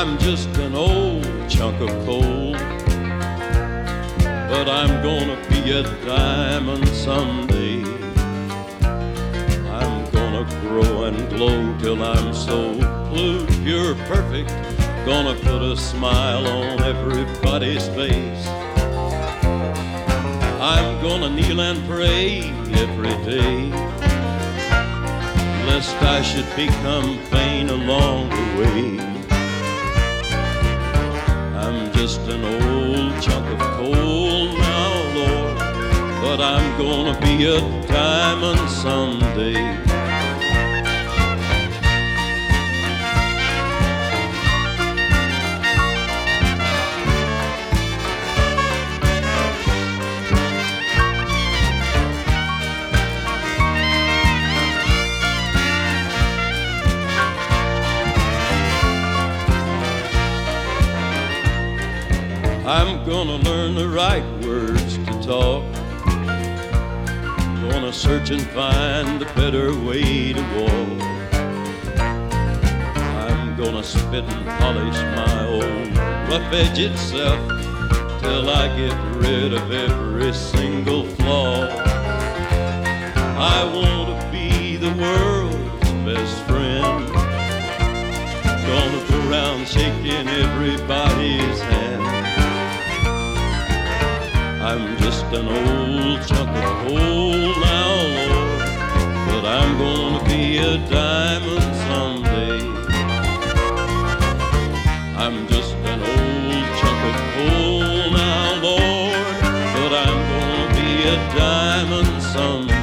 I'm just an old chunk of coal, but I'm gonna be a diamond someday. I'm gonna grow and glow till I'm so blue, pure, perfect, gonna put a smile on everybody's face. I'm gonna kneel and pray every day, lest I should become vain along the way. I'm just an old chunk of coal now, Lord, but I'm gonna be a diamond someday. I'm gonna learn the right words to talk, gonna search and find a better way to walk. I'm gonna spit and polish my old rough-edged self till I get rid of every single flaw. I want to be the world's best friend, gonna go around shaking everybody's hand. I'm just an old chunk of coal now, Lord, but I'm gonna be a diamond someday. I'm just an old chunk of coal now, Lord, but I'm gonna be a diamond someday.